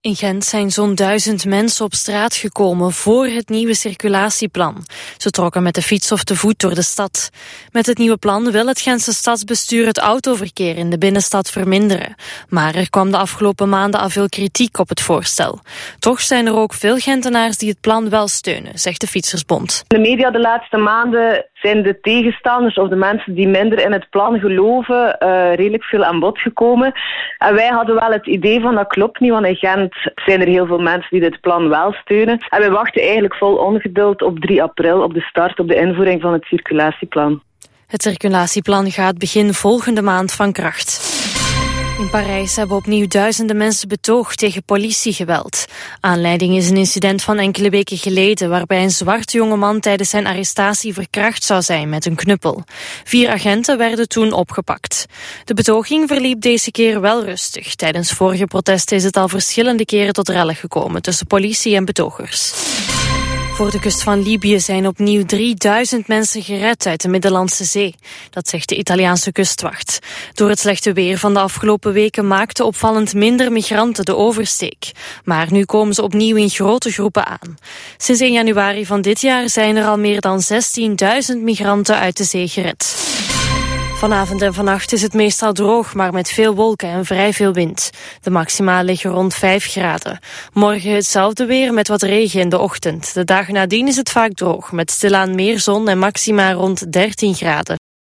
In Gent zijn zo'n 1000 mensen op straat gekomen voor het nieuwe circulatieplan. Ze trokken met de fiets of te voet door de stad. Met het nieuwe plan wil het Gentse stadsbestuur het autoverkeer in de binnenstad verminderen. Maar er kwam de afgelopen maanden al veel kritiek op het voorstel. Toch zijn er ook veel Gentenaars die het plan wel steunen, zegt de Fietsersbond. In de media de laatste maanden zijn de tegenstanders of de mensen die minder in het plan geloven redelijk veel aan bod gekomen. En wij hadden wel het idee van dat klopt niet, want in Gent zijn er heel veel mensen die dit plan wel steunen. En wij wachten eigenlijk vol ongeduld op 3 april, op de start, op de invoering van het circulatieplan. Het circulatieplan gaat begin volgende maand van kracht. In Parijs hebben opnieuw duizenden mensen betoogd tegen politiegeweld. Aanleiding is een incident van enkele weken geleden waarbij een zwarte jongeman tijdens zijn arrestatie verkracht zou zijn met een knuppel. 4 agenten werden toen opgepakt. De betoging verliep deze keer wel rustig. Tijdens vorige protesten is het al verschillende keren tot rellen gekomen tussen politie en betogers. Voor de kust van Libië zijn opnieuw 3000 mensen gered uit de Middellandse Zee. Dat zegt de Italiaanse kustwacht. Door het slechte weer van de afgelopen weken maakten opvallend minder migranten de oversteek. Maar nu komen ze opnieuw in grote groepen aan. Sinds 1 januari van dit jaar zijn er al meer dan 16.000 migranten uit de zee gered. Vanavond en vannacht is het meestal droog, maar met veel wolken en vrij veel wind. De maxima liggen rond 5 graden. Morgen hetzelfde weer met wat regen in de ochtend. De dagen nadien is het vaak droog, met stilaan meer zon en maxima rond 13 graden.